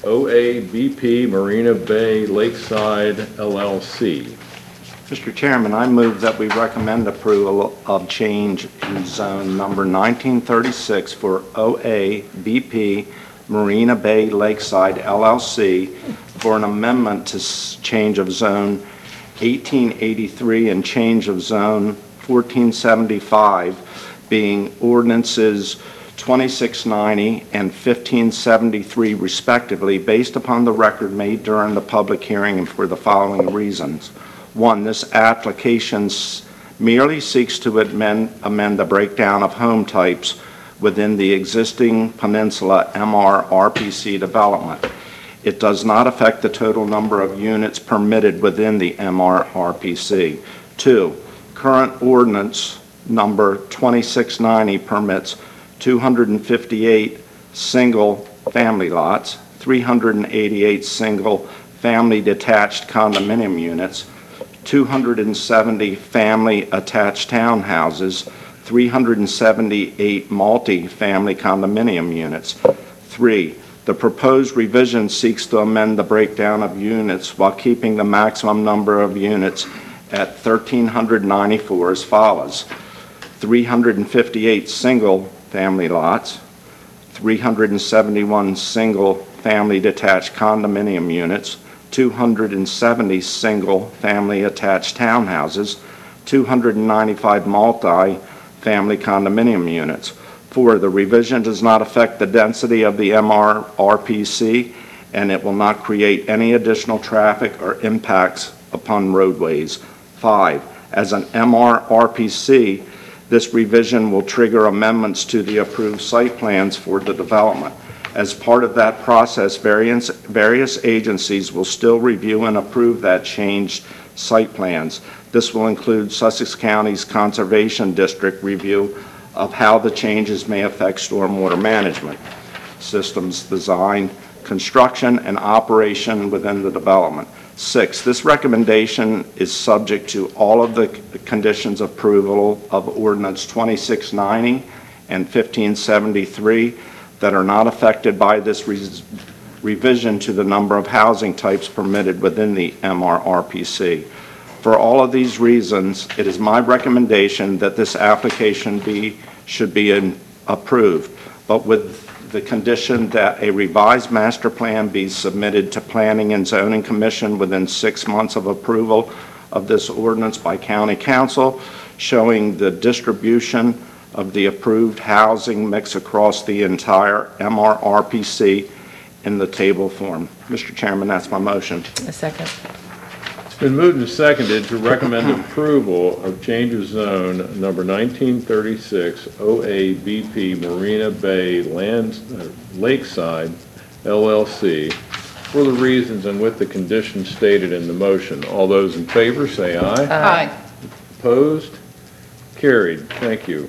OABP Marina Bay Lakeside LLC. Mr. Chairman, I move that we recommend approval of change in zone number 1936 for OABP Marina Bay Lakeside LLC for an amendment to change of zone 1883 and change of zone 1475, being ordinances 2690 and 1573 respectively, based upon the record made during the public hearing and for the following reasons. One, this application merely seeks to amend the breakdown of home types within the existing Peninsula MRRPC development. It does not affect the total number of units permitted within the MRRPC. Two, current ordinance number 2690 permits 258 single-family lots, 388 single-family detached condominium units, 270 family attached townhouses, 378 multi-family condominium units. 3, the proposed revision seeks to amend the breakdown of units while keeping the maximum number of units at 1,394 as follows: 358 single-family lots, 371 single-family detached condominium units, 270 single-family attached townhouses, 295 multi-family condominium units. 4, the revision does not affect the density of the MRRPC, and it will not create any additional traffic or impacts upon roadways. 5, as an MRRPC, this revision will trigger amendments to the approved site plans for the development. As part of that process, various agencies will still review and approve that changed site plans. This will include Sussex County's Conservation District review of how the changes may affect stormwater management systems design, construction, and operation within the development. 6, this recommendation is subject to all of the conditions of approval of Ordinance 2690 and 1573 that are not affected by this revision to the number of housing types permitted within the MRRPC. For all of these reasons, it is my recommendation that this application should be approved, but with the condition that a revised master plan be submitted to Planning and Zoning Commission within 6 months of approval of this ordinance by County Council, showing the distribution of the approved housing mix across the entire MRRPC in the table form. Mr. Chairman, that's my motion. A second. It's been moved and seconded to recommend approval of change of zone number 1936 OABP Marina Bay Lakeside LLC for the reasons and with the conditions stated in the motion. All those in favor say aye. Aye. Opposed? Carried. Thank you.